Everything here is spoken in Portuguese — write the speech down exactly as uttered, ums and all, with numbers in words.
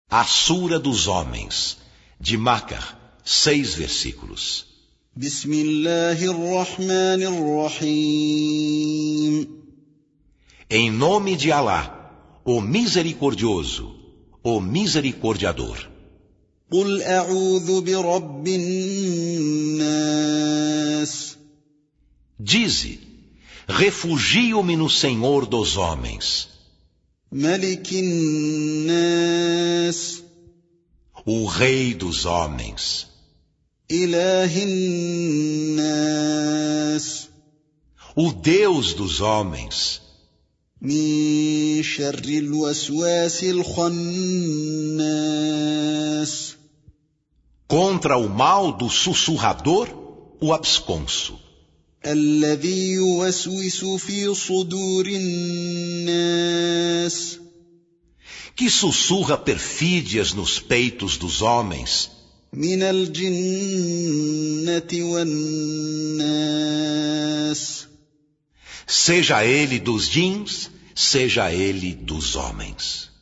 A Sura dos Homens, de Macar, seis versículos. Bismillahirrahmanirrahim. Em nome de Alá, o Misericordioso, o Misericordiador. Qul a'udhu bi rabbin nas. Dize, refugio-me no Senhor dos homens. Malikin nas. O Rei dos homens. Ilahin nas. O Deus dos homens. Min sharril waswasil khannas. Contra o mal do sussurrador, o absconso. الذي يوسوس في صدور الناس. Que sussurra perfídias nos peitos dos homens. من الجنة والناس. Seja ele dos jins, seja ele dos homens.